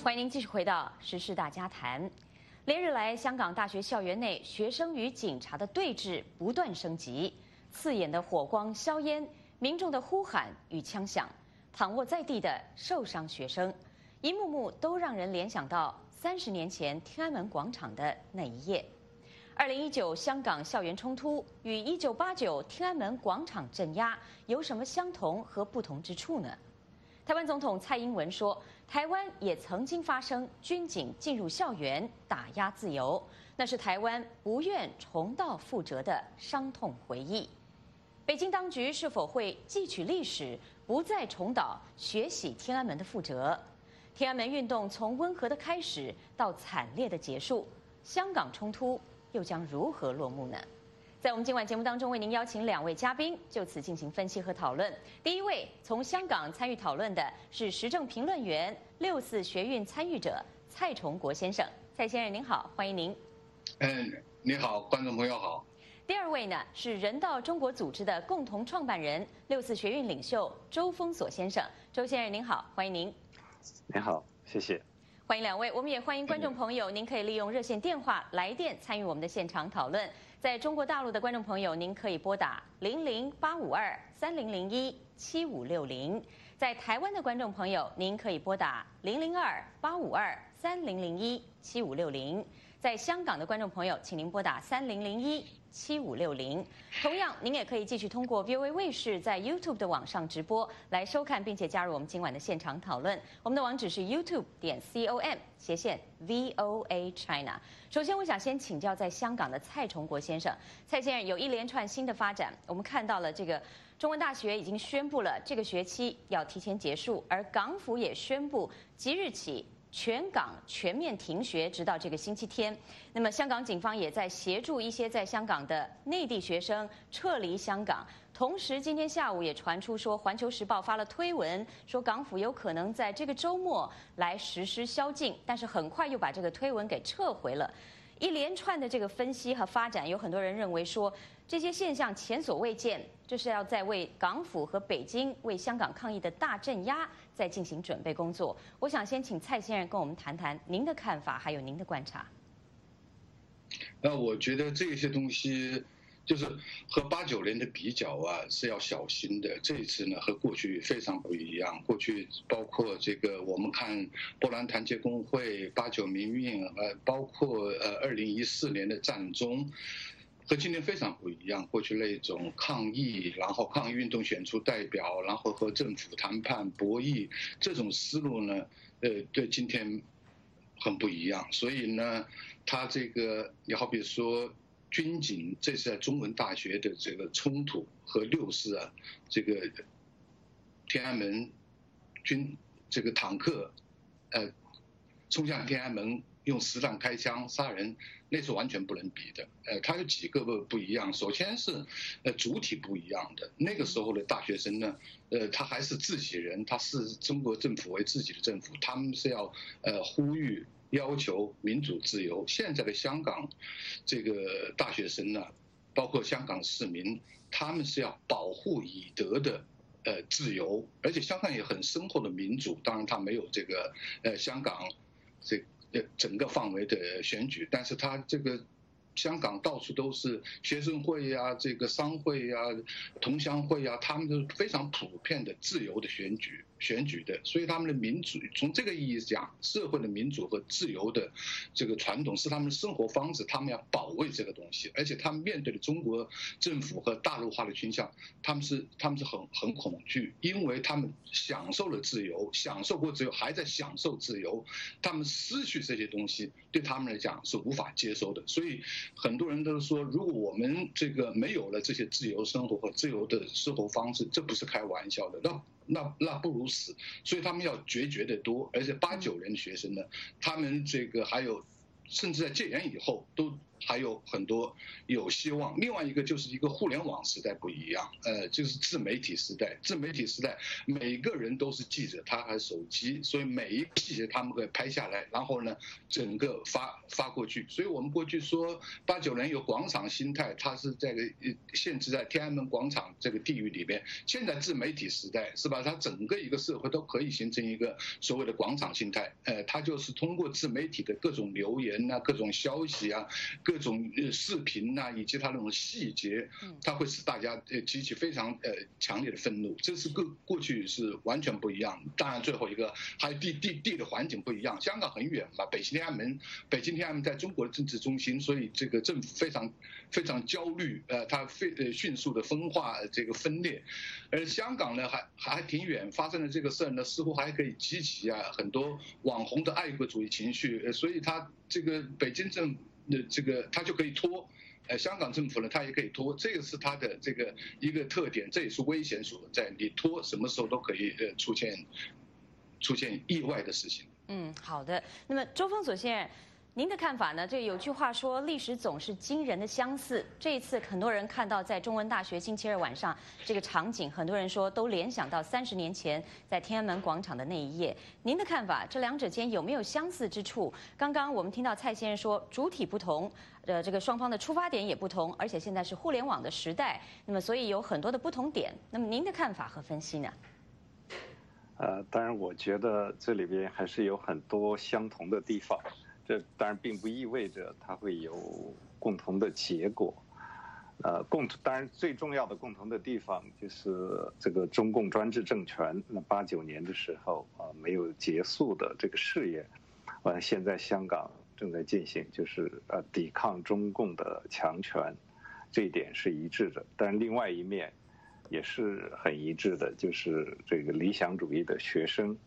欢迎您继续回到时事大家谈。连日来，香港大学校园内学生与警察的对峙不断升级，刺眼的火光、硝烟，民众的呼喊与枪响，躺卧在地的受伤学生，一幕幕都让人联想到30年前天安门广场的那一夜。2019香港校园冲突与1989天安门广场镇压有什么相同和不同之处呢？台湾总统蔡英文说，台湾也曾经发生军警进入校园打压自由，那是台湾不愿重蹈覆辙的伤痛回忆。北京当局是否会汲取历史，不再重蹈学习天安门的覆辙？天安门运动从温和的开始到惨烈的结束，香港冲突又将如何落幕呢？在我们今晚节目当中，为您邀请2位嘉宾就此进行分析和讨论。第一位从香港参与讨论的是时政评论员、6·4学运参与者蔡崇国先生。蔡先生您好，欢迎您。 你好，观众朋友好。 第二位呢是人道中国组织的共同创办人、6·4学运领袖周峰锁先生。周先生您好，欢迎您。 您好，谢谢。 欢迎2位，我们也欢迎观众朋友，您可以利用热线电话来电参与我们的现场讨论。在中国大陆的观众朋友，您可以拨打0085230017560；在台湾的观众朋友，您可以拨打002-852-30017560；在香港的观众朋友，请您拨打3001-7560。同样，您也可以继续通过 VOA 卫视在 YouTube 的网上直播来收看，并且加入我们今晚的现场讨论。我们的网址是 youtube.com/VOA China。首先，我想先请教在香港的蔡崇国先生。蔡先生，有一连串新的发展，我们看到了这个中文大学已经宣布了这个学期要提前结束，而港府也宣布即日起全港全面停学，直到这个星期天。那么，香港警方也在协助一些在香港的内地学生撤离香港。同时，今天下午也传出说，《环球时报》发了推文，说港府有可能在这个周末来实施宵禁，但是很快又把这个推文给撤回了。一连串的这个分析和发展，有很多人认为说，这些现象前所未见，这是要在为港府和北京为香港抗疫的大镇压在进行准备工作。我想先请蔡先生跟我们谈谈您的看法，还有您的观察。 我觉得这些东西就是和89年的比较啊，是要小心的。这一次呢，和过去非常不一样。过去包括这个我们看波兰团结工会、89民运，包括2014年的战中。和今天非常不一样，过去那种抗议，然后抗议运动选出代表，然后和政府谈判博弈，这种思路呢，对今天很不一样。所以呢，他这个你好比说军警这次在中文大学的这个冲突和6·4啊，这个天安门这个坦克，冲向天安门。用实弹开枪杀人，那是完全不能比的。它有几个不一样。首先是主体不一样的。那个时候的大学生呢，他还是自己人，他视中国政府为自己的政府，他们是要呼吁要求民主自由。现在的香港这个大学生呢，包括香港市民，他们是要保护已得的自由，而且香港也很深厚的民主。当然，他没有这个香港整个范围的选举，但是他这个香港到处都是学生会呀、这个商会呀、同乡会呀，他们都非常普遍的自由的选举的，所以他们的民主，从这个意义讲，社会的民主和自由的这个传统是他们的生活方式，他们要保卫这个东西，而且他们面对的中国政府和大陆化的倾向，他们是很恐惧，因为他们享受了自由，享受过自由，还在享受自由，他们失去这些东西，对他们来讲是无法接受的。所以很多人都说，如果我们这个没有了这些自由生活和自由的生活方式，这不是开玩笑的，那不如死。所以他们要决绝的多，而且89年的学生呢，他们这个还有甚至在戒严以后还有很多有希望。另外一个就是一个互联网时代不一样，就是自媒体时代。自媒体时代，每个人都是记者，他还手机，所以每一个细节他们可以拍下来，然后呢，整个发过去。所以我们过去说89年有广场心态，它是这个限制在天安门广场这个地域里边。现在自媒体时代是吧？它整个一个社会都可以形成一个所谓的广场心态，它就是通过自媒体的各种留言啊、各种消息啊、各种视频啊，以及它那种细节，它会使大家激起非常强烈的愤怒。这是过去是完全不一样。当然，最后一个还有地的环境不一样。香港很远嘛，北京天安门在中国的政治中心，所以这个政府非常焦虑，它迅速的分化这个分裂。而香港呢还挺远，发生的这个事儿呢，似乎还可以激起很多网红的爱国主义情绪，所以它这个北京政府的这个它就可以拖。香港政府呢，它也可以拖，这个是它的这个一个特点，这也是危险所在。你拖什么时候都可以出现意外的事情。 好的。那么周峰所先生，您的看法呢？这有句话说，历史总是惊人的相似。这一次，很多人看到在中文大学星期二晚上这个场景，很多人说都联想到30年前在天安门广场的那一夜。您的看法，这两者间有没有相似之处？刚刚我们听到蔡先生说，主体不同，这个双方的出发点也不同，而且现在是互联网的时代，那么所以有很多的不同点。那么您的看法和分析呢？ 当然，我觉得这里边还是有很多相同的地方。这当然并不意味着它会有共同的结果，当然最重要的共同的地方就是这个中共专制政权那89年的时候没有结束的这个事业，现在香港正在进行，就是抵抗中共的强权，这一点是一致的。但另外一面也是很一致的，就是这个理想主义的学生。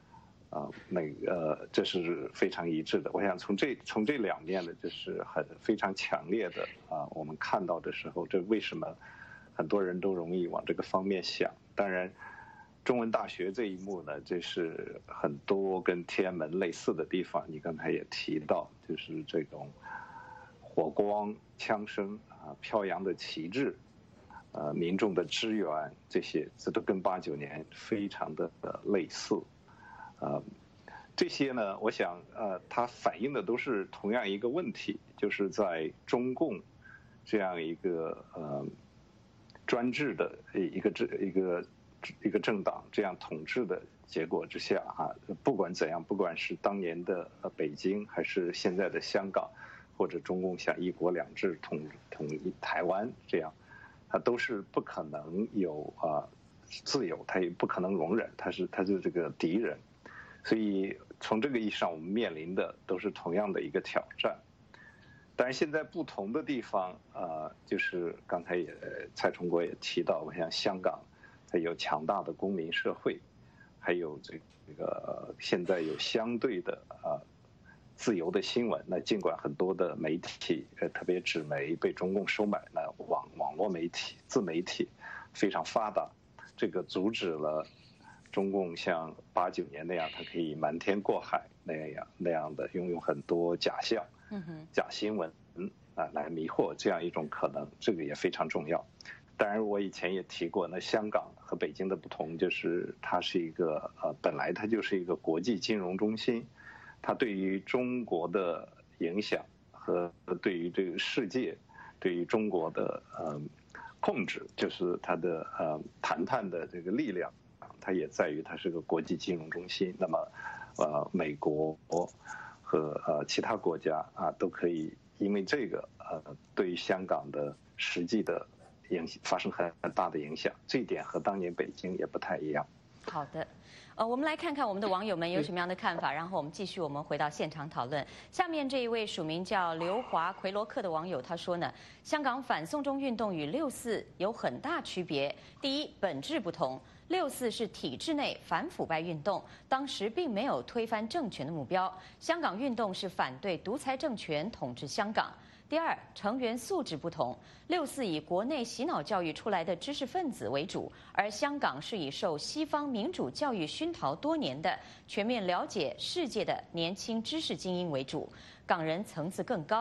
这是非常一致的。我想从这两面呢，就是非常强烈的我们看到的时候，这为什么很多人都容易往这个方面想？当然，中文大学这一幕呢，这是很多跟天安门类似的地方。你刚才也提到，就是这种火光、枪声飘扬的旗帜，民众的支援，这都跟89年非常的类似。这些呢，我想它反映的都是同样一个问题，就是在中共这样一个专制的一个政党这样统治的结果之下不管怎样，不管是当年的北京，还是现在的香港，或者中共想1国2制统一台湾这样，它都是不可能有自由，它也不可能容忍，它是这个敌人。所以从这个意义上，我们面临的都是同样的一个挑战。但是现在不同的地方就是刚才蔡崇国也提到，我想香港它有强大的公民社会，还有这个现在有相对的自由的新闻。那尽管很多的媒体特别纸媒被中共收买，那网络媒体、自媒体非常发达，这个阻止了中共像89年那样，它可以瞒天过海那样的用很多假象、假新闻来迷惑这样一种可能，这个也非常重要。当然，我以前也提过，那香港和北京的不同就是它是一个本来它就是一个国际金融中心，它对于中国的影响和对于这个世界、对于中国的控制，就是它的谈判的这个力量。它也在于它是个国际金融中心，那么美国和其他国家都可以因为这个对于香港的实际的发生很大的影响，这一点和当年北京也不太一样。 好的。我们来看看我们的网友们有什么样的看法，然后我们继续回到现场讨论。下面这一位署名叫刘华奎罗克的网友他说呢，香港反送中运动与6·4有很大区别。第一，本质不同。6·4是体制内反腐败运动，当时并没有推翻政权的目标。香港运动是反对独裁政权统治香港。第二，成员素质不同，6·4以国内洗脑教育出来的知识分子为主，而香港是以受西方民主教育熏陶多年的全面了解世界的年轻知识精英为主，港人层次更高。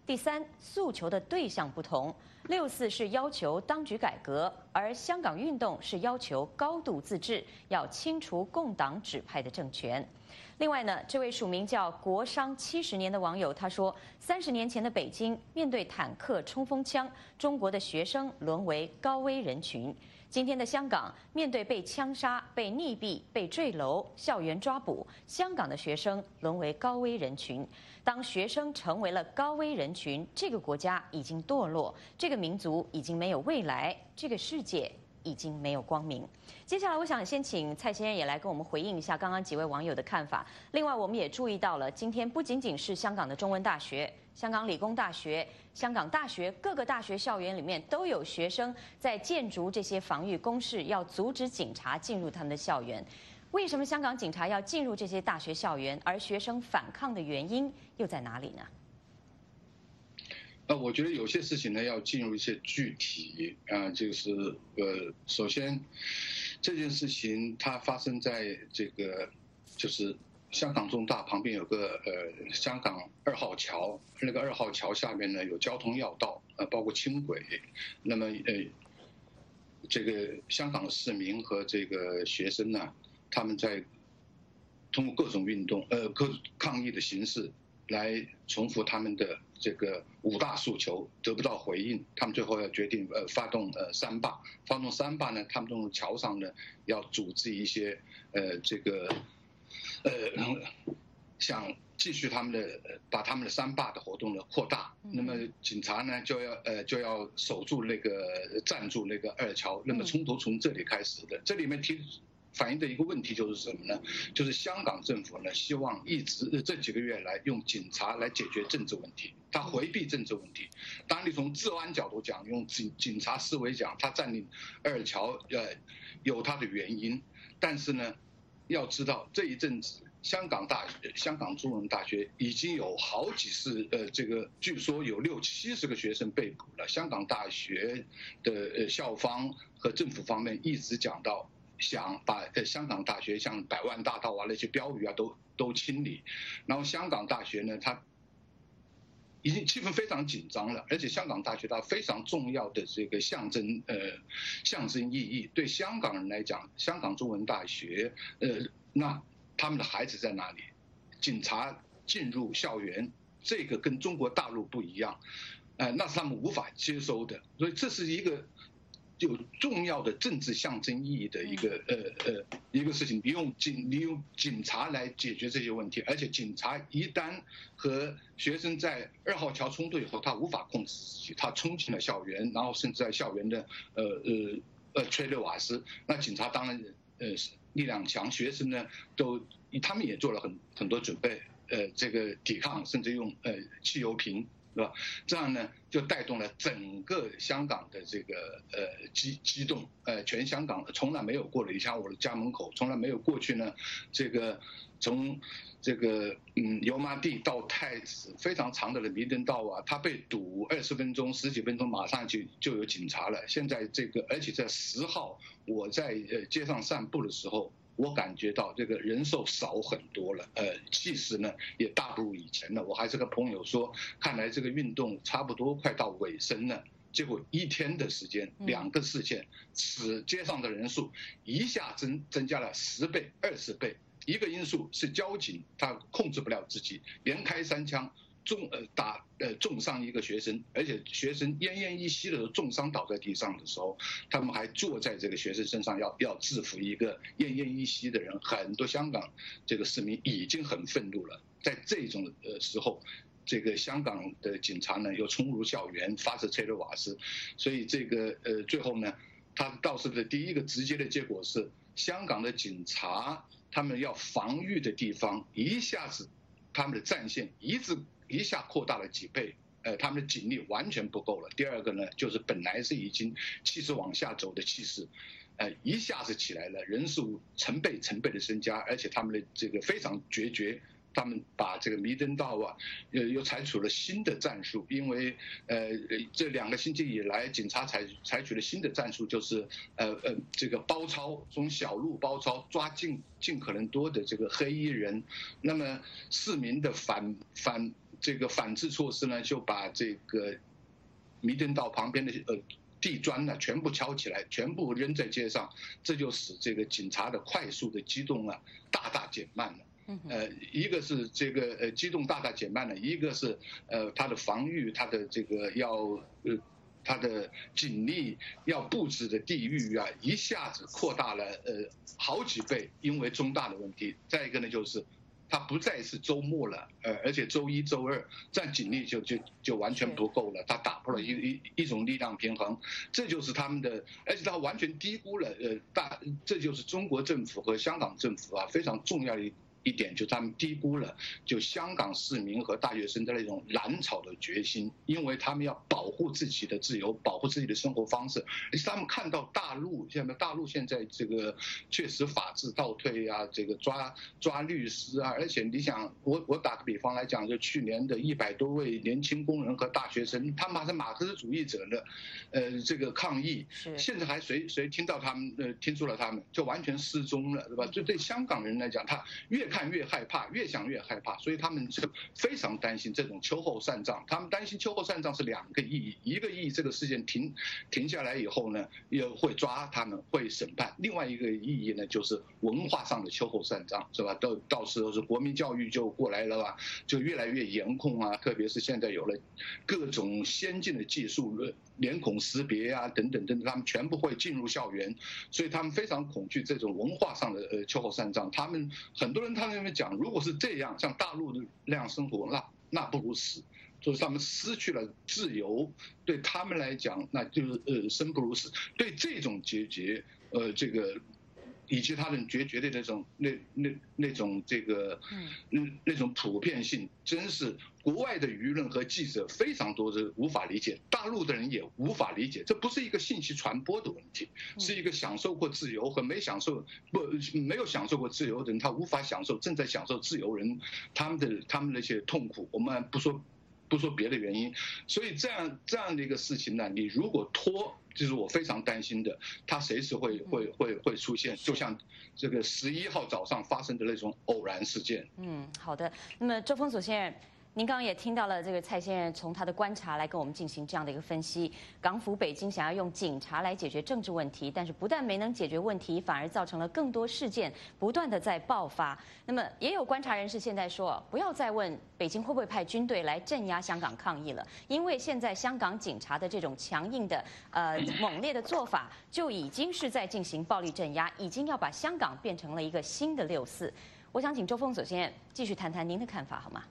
第三，诉求的对象不同。6·4是要求当局改革，而香港运动是要求高度自治，要清除共党指派的政权。另外呢，这位署名叫“国殇70年”的网友他说，30年前的北京面对坦克、冲锋枪，中国的学生沦为高危人群。今天的香港面对被枪杀、被溺毙、被坠楼、校园抓捕，香港的学生沦为高危人群。当学生成为了高危人群，这个国家已经堕落，这个民族已经没有未来，这个世界已经没有光明。接下来，我想先请蔡先生也来跟我们回应一下刚刚几位网友的看法。另外，我们也注意到了，今天不仅仅是香港的中文大学、香港理工大学、香港大学各个大学校园里面都有学生在建筑这些防御工事，要阻止警察进入他们的校园。为什么香港警察要进入这些大学校园，而学生反抗的原因又在哪里呢？ 我觉得有些事情呢要进入一些具体就是首先这件事情它发生在这个就是香港中大旁边有个香港2号桥，那个2号桥下面呢有交通要道包括轻轨，那么这个香港的市民和这个学生呢，他们在通过各种运动各抗议的形式来重复他们的这个5大诉求，得不到回应，他们最后要决定发动3罢。发动3罢呢，他们从桥上呢要组织一些这个想继续把他们的3罢的活动呢扩大。那么警察呢就要守住站住那个2桥，那么冲突从这里开始的。这里面反映的一个问题就是什么呢？就是香港政府呢希望一直这几个月来用警察来解决政治问题，他回避政治问题。当你从治安角度讲，用警察思维讲，他占领2桥有他的原因，但是呢，要知道这一阵子香港中文大学已经有好几次这个据说有60-70个学生被捕了。香港大学的校方和政府方面一直讲到，想把香港大学像百万大道那些标语都清理，然后香港大学呢，它已经气氛非常紧张了，而且香港大学它非常重要的这个象征意义，对香港人来讲，香港中文大学那他们的孩子在哪里？警察进入校园，这个跟中国大陆不一样，那是他们无法接收的，所以这是一个有重要的政治象征意义的一个事情，利用警察来解决这些问题，而且警察一旦和学生在2号桥冲突以后，他无法控制自己，他冲进了校园，然后甚至在校园的催泪瓦斯，那警察当然力量强，学生呢他们也做了很多准备，这个抵抗，甚至用汽油瓶。是吧？这样呢，就带动了整个香港的这个激动，全香港从来没有过的，你像我的家门口，从来没有过去呢，这个从这个油麻地到太子非常长的弥敦道啊，它被堵20分钟、10几分钟，马上就有警察了。现在而且在10号，我在街上散步的时候，我感觉到这个人数少很多了，气势呢也大不如以前了。我还是跟朋友说，看来这个运动差不多快到尾声了。结果1天的时间，2个事件，使街上的人数一下增加了10倍、20倍。一个因素是交警他控制不了自己，连开3枪。重伤一个学生，而且学生奄奄一息的重伤倒在地上的时候，他们还坐在这个学生身上要制服一个奄奄一息的人。很多香港这个市民已经很愤怒了，在这种时候，这个香港的警察呢又冲入校园发射催泪瓦斯，所以这个最后呢，他倒是的第一个直接的结果是，香港的警察他们要防御的地方一下子他们的战线一下扩大了几倍，他们的警力完全不够了。第二个呢，就是本来是已经气势往下走的气势，一下子起来了，人数成倍的增加，而且他们的这个非常决绝。他们把这个弥敦道啊，又采取了新的战术，因为这2个星期以来，警察采取了新的战术，就是这个包抄，从小路包抄，抓尽可能多的这个黑衣人。那么市民的这个反制措施呢，就把这个弥敦道旁边的地砖呢全部敲起来，全部扔在街上，这就使这个警察的快速的机动啊大大减慢了。一个是这个机动大大减慢了，一个是它的防御，它的这个它的警力要布置的地域啊，一下子扩大了好几倍，因为中大的问题。再一个呢，就是它不再是周末了，而且周一、周二，这样警力就完全不够了，它打破了一种力量平衡，这就是他们的，而且它完全低估了这就是中国政府和香港政府啊非常重要的一点，就他们低估了就香港市民和大学生的那种燃炒的决心，因为他们要保护自己的自由，保护自己的生活方式。而且他们看到大陆现在这个确实法治倒退啊，这个抓律师啊，而且你想，我打个比方来讲，就去年的100多位年轻工人和大学生，他们还是马克思主义者的这个抗议，现在还谁听到他们听出了他们就完全失踪了，对吧？就对香港人来讲，他越看越害怕，越想越害怕，所以他们就非常担心这种秋后算账。他们担心秋后算账是2个意义，一个意义这个事件停下来以后呢，也会抓他们，会审判；另外一个意义呢，就是文化上的秋后算账，是吧？到时候是国民教育就过来了吧，就越来越严控啊，特别是现在有了各种先进的技术，脸孔识别啊等等，他们全部会进入校园，所以他们非常恐惧这种文化上的秋后算账。他们很多人他们讲，如果是这样，像大陆的那样生活，那不如死，就是他们失去了自由，对他们来讲，那就是生不如死。对这种结节，这个。以及他们决绝的那种这个那种普遍性，真是国外的舆论和记者非常多的无法理解，大陆的人也无法理解。这不是一个信息传播的问题，是一个享受过自由和没有享受过自由的人，他无法享受正在享受自由人他们那些痛苦。我们不说别的原因，所以这样的一个事情呢，你如果拖，就是我非常担心的，它随时会出现，就像这个11号早上发生的那种偶然事件。 好的。那么周峰所先生，您刚刚也听到了这个蔡先生从他的观察来跟我们进行这样的一个分析。港府北京想要用警察来解决政治问题，但是不但没能解决问题，反而造成了更多事件不断的在爆发。那么也有观察人士现在说，不要再问北京会不会派军队来镇压香港抗议了，因为现在香港警察的这种强硬的猛烈的做法，就已经是在进行暴力镇压，已经要把香港变成了一个新的6·4。我想请周峰所先生继续谈谈您的看法，好吗？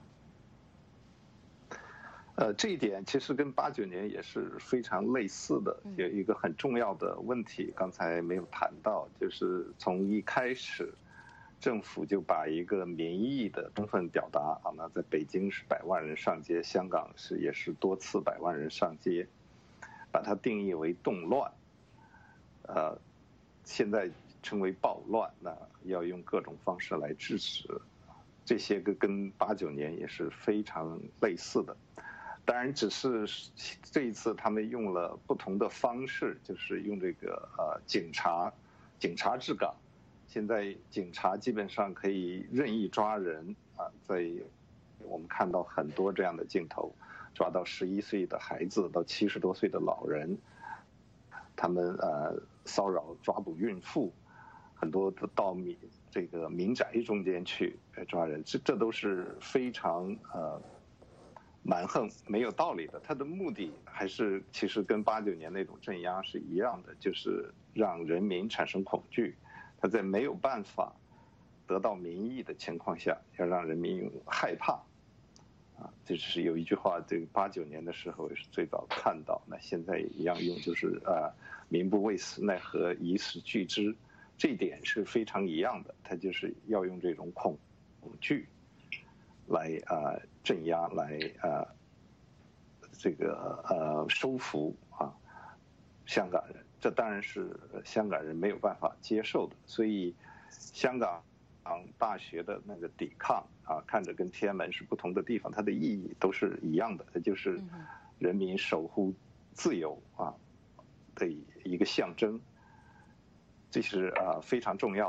这一点其实跟89年也是非常类似的，有一个很重要的问题，刚才没有谈到，就是从一开始，政府就把一个民意的充分表达啊，那在北京是100万人上街，香港也是多次100万人上街，把它定义为动乱，现在称为暴乱，那要用各种方式来制止，这些跟89年也是非常类似的。当然，只是这一次他们用了不同的方式，就是用这个警察治港。现在警察基本上可以任意抓人啊，在我们看到很多这样的镜头，抓到11岁的孩子到70多岁的老人，他们骚扰抓捕孕妇，很多都到这个民宅中间去抓人，这都是非常蛮横没有道理的。他的目的还是其实跟89年那种镇压是一样的，就是让人民产生恐惧。他在没有办法得到民意的情况下，要让人民害怕。就是有一句话，这个89年的时候也是最早看到，那现在也一样用，就是民不畏死，奈何以死惧之。这一点是非常一样的，他就是要用这种恐惧来镇压，来这个收服香港人。这当然是香港人没有办法接受的，所以香港大学的那个抵抗看着跟天安门是不同的地方，它的意义都是一样的，它就是人民守护自由的一个象征，这是非常重要的。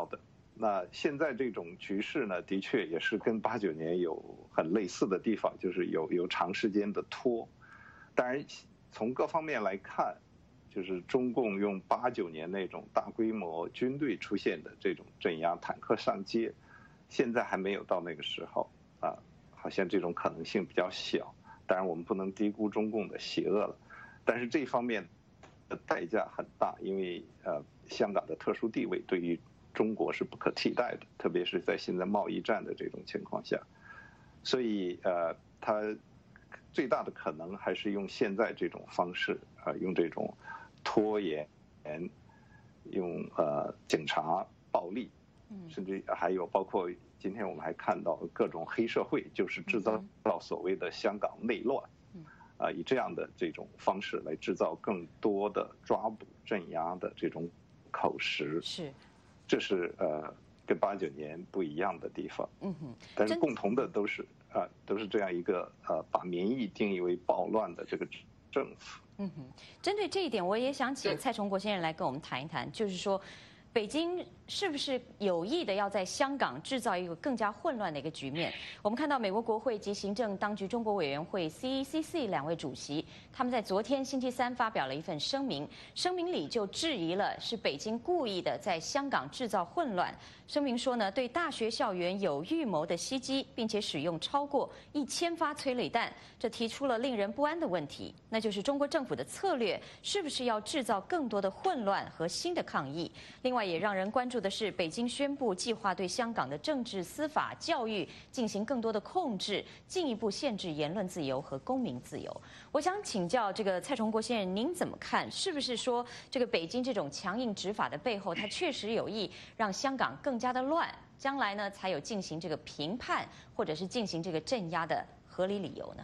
那现在这种局势呢，的确也是跟89年有很类似的地方，就是有长时间的拖。当然，从各方面来看，就是中共用89年那种大规模军队出现的这种镇压，坦克上街，现在还没有到那个时候啊，好像这种可能性比较小。当然，我们不能低估中共的邪恶了，但是这方面的代价很大，因为香港的特殊地位对于中国是不可替代的，特别是在现在贸易战的这种情况下，所以它最大的可能还是用现在这种方式用这种拖延，用警察暴力，甚至还有包括今天我们还看到各种黑社会，就是制造所谓的香港内乱，以这样的这种方式来制造更多的抓捕、镇压的这种口实。 是。 这是跟89年不一样的地方，但是共同的都是这样一个把民意定义为暴乱的这个政府。 针对这一点，我也想请蔡崇国先生来跟我们谈一谈，就是说，北京是不是有意的要在香港制造一个更加混乱的一个局面？我们看到美国国会及行政当局中国委员会 CECC 两位主席，他们在昨天星期三发表了一份声明，声明里就质疑了是北京故意的在香港制造混乱。声明说呢，对大学校园有预谋的袭击，并且使用超过1000发催泪弹，这提出了令人不安的问题，那就是中国政府的策略是不是要制造更多的混乱和新的抗议？另外，也让人关注的是，北京宣布计划对香港的政治、司法、教育进行更多的控制，进一步限制言论自由和公民自由。我想请教这个蔡崇国先生，您怎么看？是不是说这个北京这种强硬执法的背后，它确实有意让香港更加的乱，将来呢才有进行这个评判或者是进行这个镇压的合理理由呢？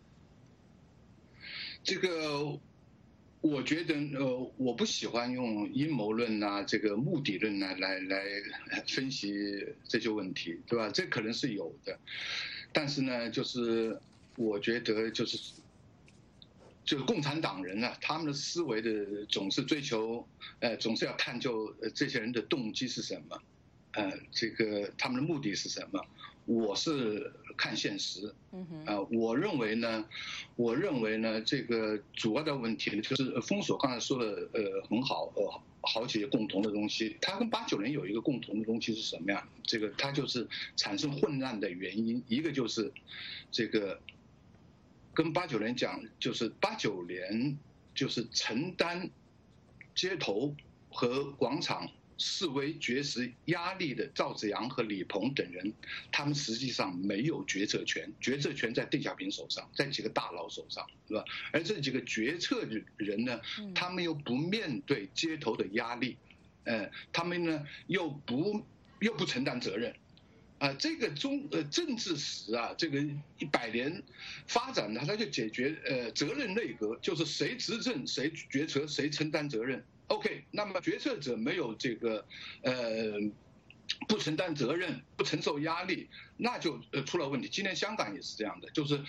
这个我觉得我不喜欢用阴谋论啊，这个目的论啊来分析这些问题，对吧？这可能是有的，但是呢，就是我觉得就是共产党人啊，他们的思维的总是追求，总是要探究这些人的动机是什么，这个他们的目的是什么？我是看现实，我认为呢，这个主要的问题呢，就是封锁刚才说的很好，好几个共同的东西，它跟89年有一个共同的东西是什么呀？这个它就是产生混乱的原因，一个就是这个跟89年讲，就是89年就是承担街头和广场示威绝食压力的赵紫阳和李鹏等人，他们实际上没有决策权，决策权在邓小平手上，在几个大佬手上，是吧？而这几个决策的人呢，他们又不面对街头的压力，他们呢又不承担责任。这个政治史啊，这个100年发展呢，它就解决责任内阁，就是谁执政谁决策谁承担责任。OK， 那么决策者没有这个不承担责任、不承受压力，那就出了问题。今天香港也是这样的，就是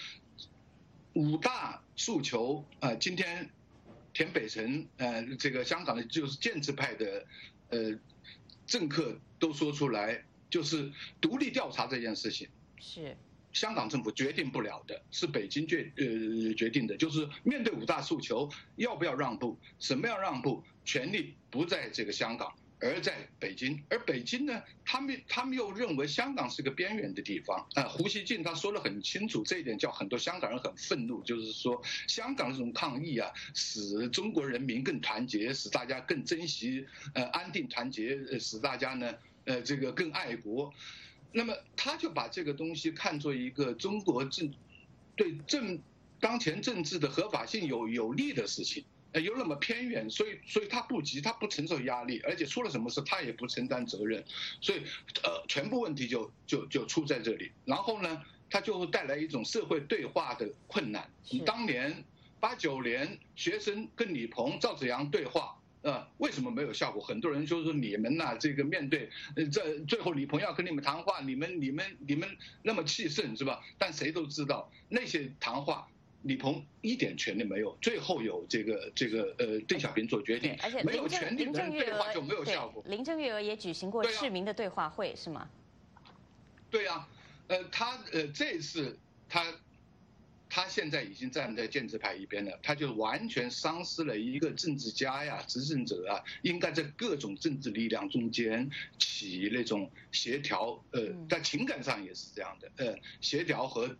5大诉求今天田北辰这个香港的就是建制派的政客都说出来。就是独立调查这件事情是香港政府决定不了的，是北京决定的。就是面对5大诉求，要不要让步，什么样让步，权力不在这个香港，而在北京。而北京呢，他们又认为香港是个边缘的地方。胡锡进他说得很清楚，这一点叫很多香港人很愤怒，就是说香港这种抗议啊，使中国人民更团结，使大家更珍惜安定团结，使大家呢。这个更爱国，那么他就把这个东西看作一个中国对当前政治的合法性有利的事情，有那么偏远，所以他不急，他不承受压力，而且出了什么事他也不承担责任，所以全部问题就出在这里，然后呢，他就会带来一种社会对话的困难。当年89年学生跟李鹏、赵紫阳对话。为什么没有效果？很多人就说你们呐，这个面对这最后李鹏要跟你们谈话，你们那么气盛是吧？但谁都知道那些谈话李鹏一点权利没有，最后有邓小平做决定， 而且没有权利的人对话就没有效果。 林郑月娥也举行过市民的对话会，是吗？ 对呀，这次他现在已经站在建制派一边了，他就完全丧失了一个政治家呀、执政者啊，应该在各种政治力量中间起那种协调，在情感上也是这样的，协调和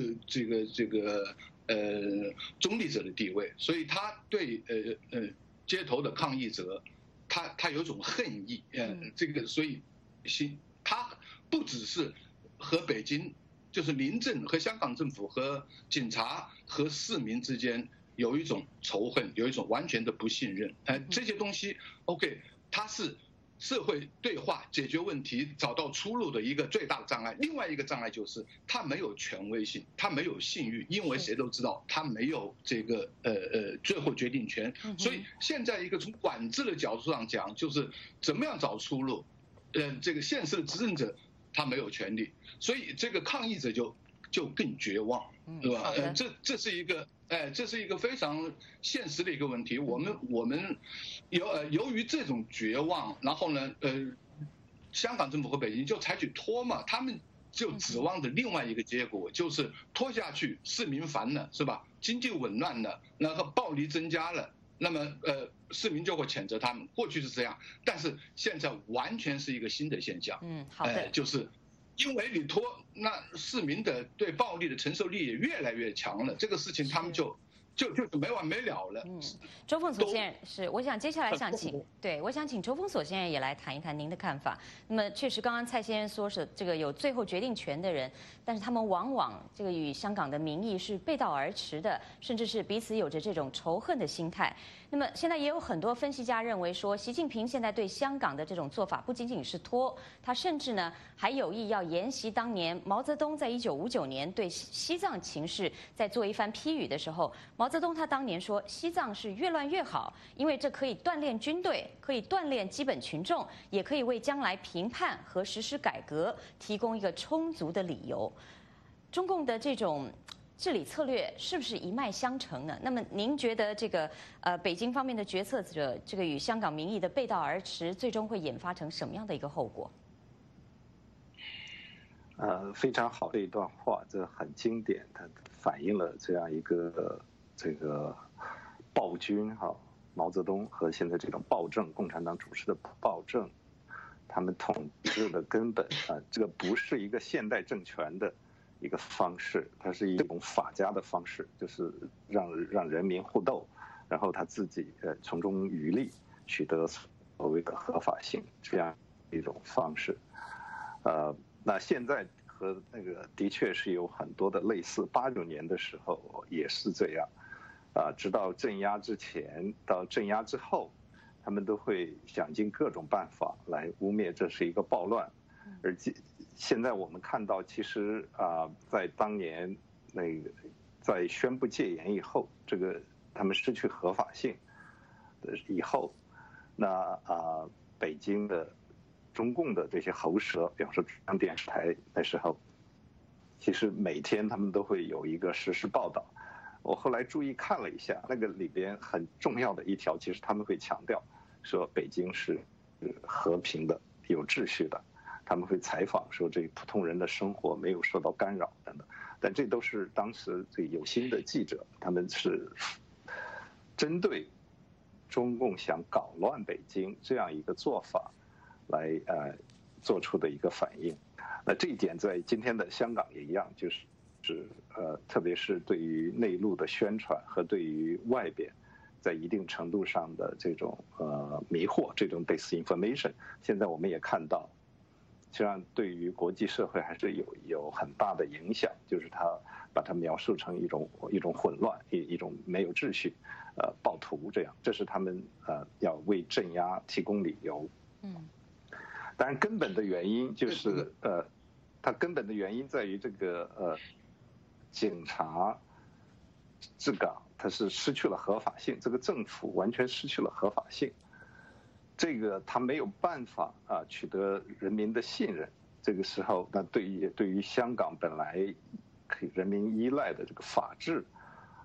中立者的地位，所以他对街头的抗议者，他有种恨意，所以他不只是和北京。就是临政和香港政府和警察和市民之间有一种仇恨，有一种完全的不信任。这些东西 ，OK， 它是社会对话、解决问题、找到出路的一个最大的障碍。另外一个障碍就是它没有权威性，它没有信誉，因为谁都知道它没有最后决定权。所以现在一个从管制的角度上讲，就是怎么样找出路。这个现实的执政者他没有权利。所以这个抗议者就更绝望，对吧？这是一个非常现实的一个问题。我们由于这种绝望，然后呢，香港政府和北京就采取拖嘛，他们就指望着另外一个结果，就是拖下去，市民烦了，是吧？经济紊乱了，然后暴力增加了，那么市民就会谴责他们。过去是这样，但是现在完全是一个新的现象。 好的， 就是。因为你拖，那市民的对暴力的承受力也越来越强了，这个事情他们就没完没了了。 周凤所先生是，我想接下来我想请周凤所先生也来谈一谈您的看法。那么确实，刚刚蔡先生说是这个有最后决定权的人，但是他们往往这个与香港的民意是背道而驰的，甚至是彼此有着这种仇恨的心态。那么现在也有很多分析家认为说，习近平现在对香港的这种做法不仅仅是拖，他甚至呢还有意要沿袭当年毛泽东在1959年对西藏情势在做一番批语的时候，毛泽东他当年说西藏是越乱越好，因为这可以锻炼军队，可以锻炼基本群众，也可以为将来评判和实施改革提供一个充足的理由。中共的这种治理策略是不是一脉相承呢？那么您觉得这个北京方面的决策者这个与香港民意的背道而驰，最终会演发成什么样的一个后果？ 非常好的一段话，这很经典，它反映了这样一个暴君毛泽东和现在这种暴政，共产党主持的暴政，他们统治的根本这个不是一个现代政权的一个方式，它是一种法家的方式，就是让人民互斗，然后他自己从中渔利，取得所谓的合法性，这样一种方式。那现在和那个的确是有很多的类似，89年的时候也是这样，直到镇压之前到镇压之后，他们都会想尽各种办法来污蔑这是一个暴乱，而现在我们看到，其实在当年在宣布戒严以后，这个他们失去合法性以后，那北京的中共的这些喉舌，比方说中央电视台那时候，其实每天他们都会有一个实时报道。我后来注意看了一下，那个里边很重要的一条，其实他们会强调说北京是和平的、有秩序的。他们会采访说，这普通人的生活没有受到干扰等等，但这都是当时这有心的记者，他们是针对中共想搞乱北京这样一个做法来做出的一个反应。那这一点在今天的香港也一样，就是特别是对于内陆的宣传和对于外边在一定程度上的这种迷惑，这种 disinformation， 现在我们也看到。实际上，对于国际社会还是有很大的影响，就是他把它描述成一种混乱，一种没有秩序，暴徒这样，这是他们要为镇压提供理由。当然根本的原因就是它根本的原因在于这个警察治港，它是失去了合法性，这个政府完全失去了合法性。这个他没有办法取得人民的信任，这个时候，那对于香港本来可以人民依赖的这个法治，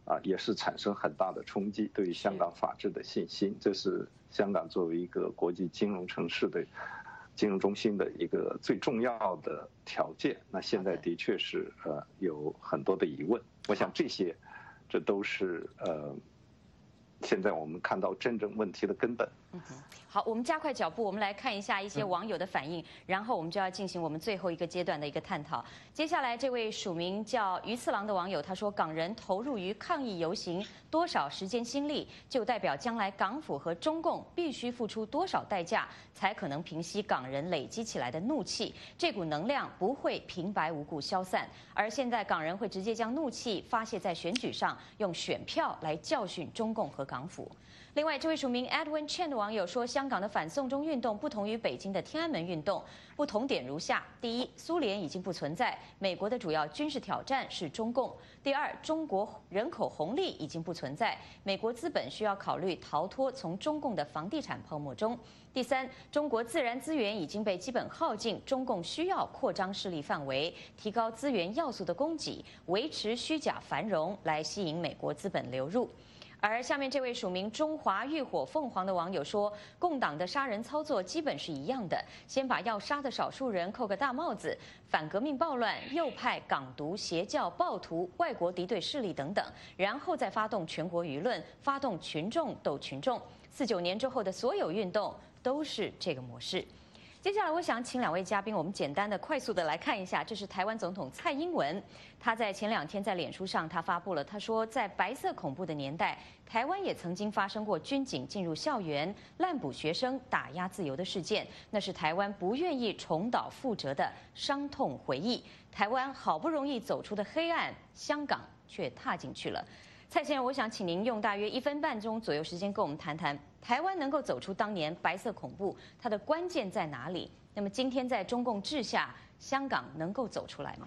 也是产生很大的冲击，对于香港法治的信心。这是香港作为一个国际金融城市的金融中心的一个最重要的条件。那现在的确是有很多的疑问，我想这都是现在我们看到真正问题的根本。 好，我们加快脚步，我们来看一下一些网友的反应，然后我们就要进行我们最后一个阶段的一个探讨。接下来，这位署名叫鱼次郎的网友他说：“港人投入于抗议游行多少时间心力，就代表将来港府和中共必须付出多少代价，才可能平息港人累积起来的怒气。这股能量不会平白无故消散，而现在港人会直接将怒气发泄在选举上，用选票来教训中共和港府。”另外，这位署名 Edwin Chen 的网友说，香港的反送中运动不同于北京的天安门运动，不同点如下：第一，苏联已经不存在，美国的主要军事挑战是中共；第二，中国人口红利已经不存在，美国资本需要考虑逃脱从中共的房地产泡沫中；第三，中国自然资源已经被基本耗尽，中共需要扩张势力范围，提高资源要素的供给，维持虚假繁荣，来吸引美国资本流入。而下面这位署名中华浴火凤凰的网友说，共党的杀人操作基本是一样的，先把要杀的少数人扣个大帽子，反革命暴乱、右派、港独、邪教、暴徒、外国敌对势力等等，然后再发动全国舆论，发动群众斗群众。49年之后的所有运动都是这个模式。接下来，我想请两位嘉宾，我们简单的、快速的来看一下，这是台湾总统蔡英文，他在前2天在脸书上他发布了，他说，在白色恐怖的年代，台湾也曾经发生过军警进入校园滥捕学生、打压自由的事件，那是台湾不愿意重蹈覆辙的伤痛回忆。台湾好不容易走出的黑暗，香港却踏进去了。蔡先生，我想请您用大约1分半钟左右时间跟我们谈谈，台湾能够走出当年白色恐怖，它的关键在哪里？那么今天在中共治下，香港能够走出来吗？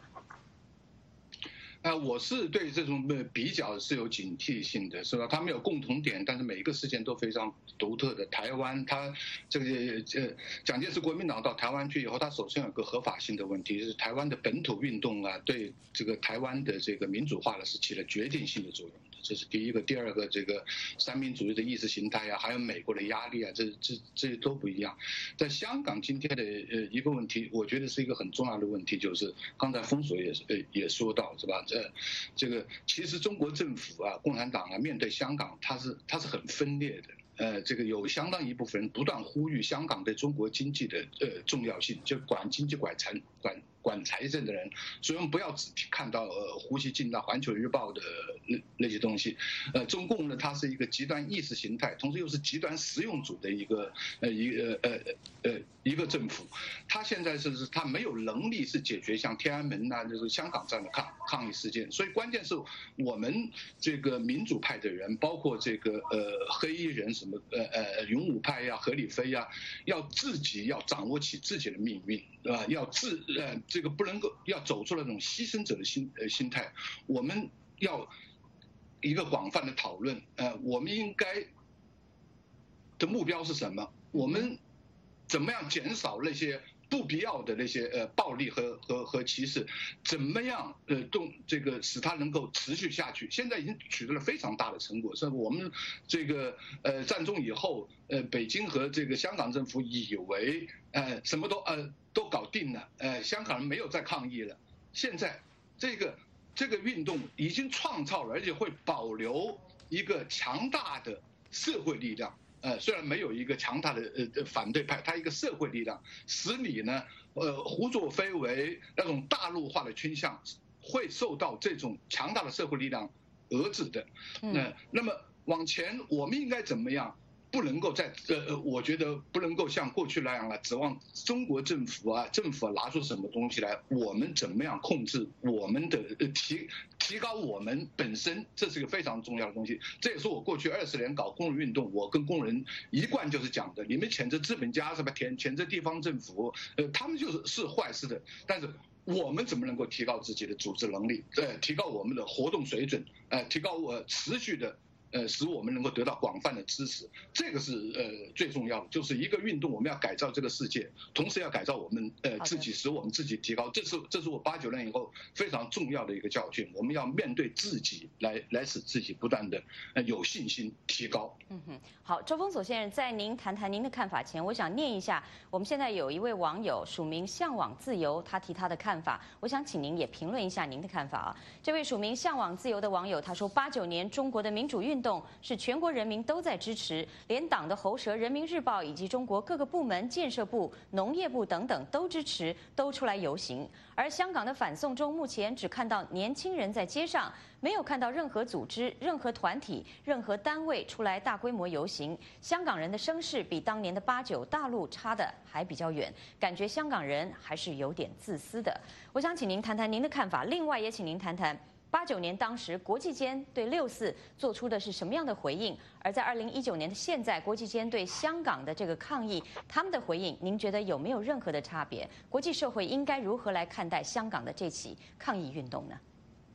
我是对这种比较是有警惕性的，是吧？他们有共同点，但是每一个事件都非常独特的。台湾，他这个蒋介石国民党到台湾去以后，他首先有个合法性的问题，是台湾的本土运动啊，对这个台湾的这个民主化呢是起了决定性的作用的，这是第一个。第二个，这个三民主义的意识形态啊，还有美国的压力啊，这些都不一样。在香港今天的一个问题，我觉得是一个很重要的问题，就是刚才封锁也说到，是吧？这个其实中国政府啊，共产党啊，面对香港，它是很分裂的。这个有相当一部分人不断呼吁香港对中国经济的重要性，就管经济管财政的人，所以我们不要只看到胡锡进、环球日报的那些东西。中共呢，它是一个极端意识形态，同时又是极端实用主的一个政府。他现在是他没有能力是解决像天安门呐、就是香港这样的抗议事件，所以关键是我们这个民主派的人，包括这个黑衣人什么勇武派呀、何理非呀，要自己要掌握起自己的命运，对吧？要这个不能够要走出那种牺牲者的心态，我们要一个广泛的讨论。我们应该的目标是什么？我们怎么样减少那些不必要的那些暴力和歧视？怎么样这个使它能够持续下去？现在已经取得了非常大的成果，是我们这个战中以后，北京和这个香港政府以为什么都搞定了，香港人没有再抗议了。现在这个运动已经创造了，而且会保留一个强大的社会力量。虽然没有一个强大的反对派，它一个社会力量，使你呢胡作非为那种大陆化的倾向会受到这种强大的社会力量遏制的。那么往前我们应该怎么样？不能够我觉得不能够像过去那样指望中国政府拿出什么东西来，我们怎么样控制我们的提高我们本身，这是一个非常重要的东西。这也是我过去20年搞工人运动，我跟工人一贯就是讲的，你们谴责资本家是吧？谴责地方政府，他们是坏事的，但是我们怎么能够提高自己的组织能力？提高我们的活动水准，提高持续的使我们能够得到广泛的支持，这个是最重要的。就是一个运动，我们要改造这个世界，同时要改造我们自己，使我们自己提高。这是我89年以后非常重要的一个教训。我们要面对自己，来使自己不断的有信心提高。 好，周峰锁先生，在您谈谈您的看法前，我想念一下，我们现在有一位网友署名向往自由，他提他的看法，我想请您也评论一下您的看法啊。这位署名向往自由的网友他说，89年中国的民主运动是全国人民都在支持，连党的喉舌《人民日报》以及中国各个部门、建设部、农业部等等都支持，都出来游行。而香港的反送中目前只看到年轻人在街上，没有看到任何组织、任何团体、任何单位出来大规模游行。香港人的声势比当年的89大陆差的还比较远，感觉香港人还是有点自私的。我想请您谈谈您的看法，另外也请您谈谈89年当时国际间对6·4做出的是什么样的回应，而在2019年的现在，国际间对香港的这个抗议，他们的回应，您觉得有没有任何的差别？国际社会应该如何来看待香港的这起抗议运动呢？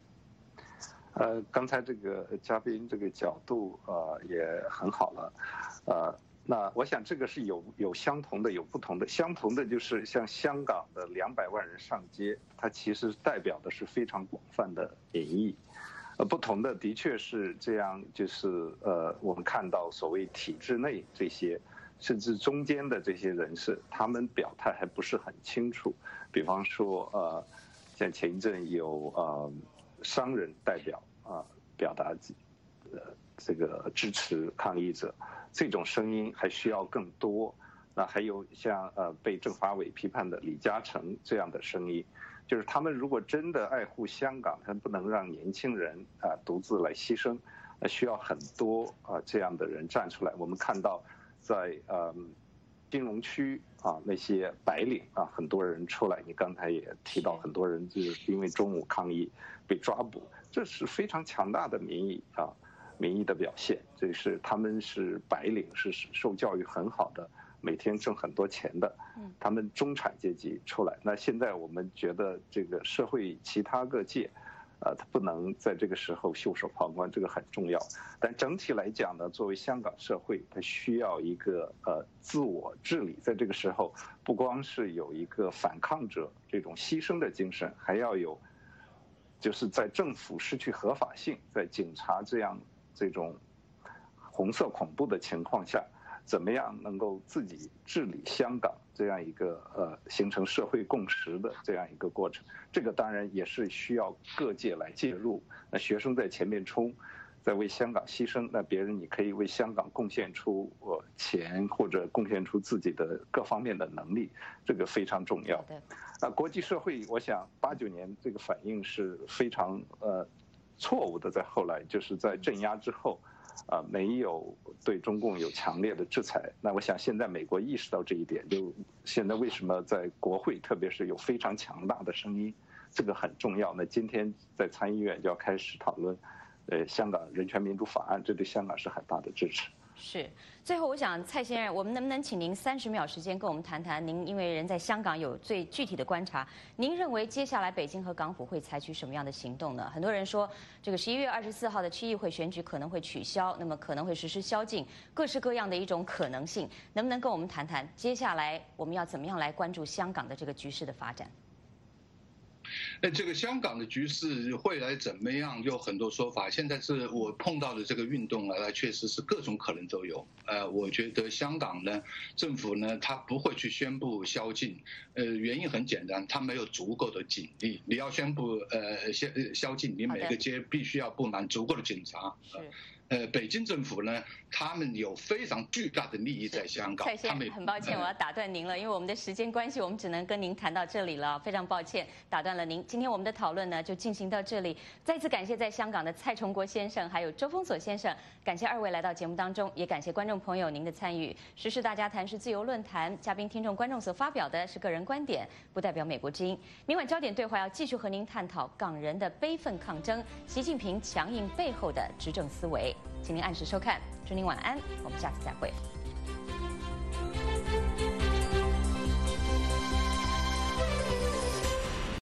刚才这个嘉宾这个角度也很好了，那我想这个是有相同的，有不同的。相同的就是像香港的200万人上街，它其实代表的是非常广泛的民意。不同的的确是这样，就是我们看到所谓体制内这些，甚至中间的这些人士，他们表态还不是很清楚。比方说像前一阵有商人代表表达这个支持抗议者，这种声音还需要更多。那还有像被政法委批判的李嘉诚这样的声音，就是他们如果真的爱护香港，他们不能让年轻人独自来牺牲，需要很多这样的人站出来。我们看到在金融区那些白领很多人出来，你刚才也提到很多人就是因为中午抗议被抓捕，这是非常强大的民意的表现。这是他们是白领，是受教育很好的，每天挣很多钱的，他们中产阶级出来。那现在我们觉得这个社会其他各界他不能在这个时候袖手旁观，这个很重要。但整体来讲呢，作为香港社会，它需要一个自我治理。在这个时候，不光是有一个反抗者这种牺牲的精神，还要有，就是在政府失去合法性，在警察这种红色恐怖的情况下，怎么样能够自己治理香港这样一个形成社会共识的这样一个过程。这个当然也是需要各界来介入。那学生在前面冲，在为香港牺牲，那别人你可以为香港贡献出钱，或者贡献出自己的各方面的能力，这个非常重要。国际社会，我想89年这个反应是非常错误的，在后来就是在镇压之后。没有对中共有强烈的制裁。那我想现在美国意识到这一点，就现在为什么在国会，特别是有非常强大的声音，这个很重要。那今天在参议院就要开始讨论，香港人权民主法案，这对香港是很大的支持。 是，最后我想蔡先生，我们能不能请您30秒时间跟我们谈谈，您因为人在香港有最具体的观察，您认为接下来北京和港府会采取什么样的行动呢？很多人说，这个11月24号的区议会选举可能会取消，那么可能会实施宵禁，各式各样的一种可能性，能不能跟我们谈谈接下来我们要怎么样来关注香港的这个局势的发展？ 这个香港的局势会来怎么样？有很多说法。现在是我碰到的这个运动确实是各种可能都有。我觉得香港呢，政府呢，他不会去宣布宵禁。原因很简单，他没有足够的警力。你要宣布宵禁，你每个街必须要布满足够的警察。北京政府呢，他们有非常巨大的利益在香港。 蔡先生，很抱歉，我要打断您了，因为我们的时间关系，我们只能跟您谈到这里了，非常抱歉打断了您。今天我们的讨论呢就进行到这里，再次感谢在香港的蔡崇国先生，还有周峰锁先生，感谢2位来到节目当中，也感谢观众朋友您的参与。时事大家谈是自由论坛，嘉宾、听众、观众所发表的是个人观点，不代表美国之音。明晚焦点对话要继续和您探讨港人的悲愤抗争，习近平强硬背后的执政思维。请您按时收看，祝您晚安，我们下次再会。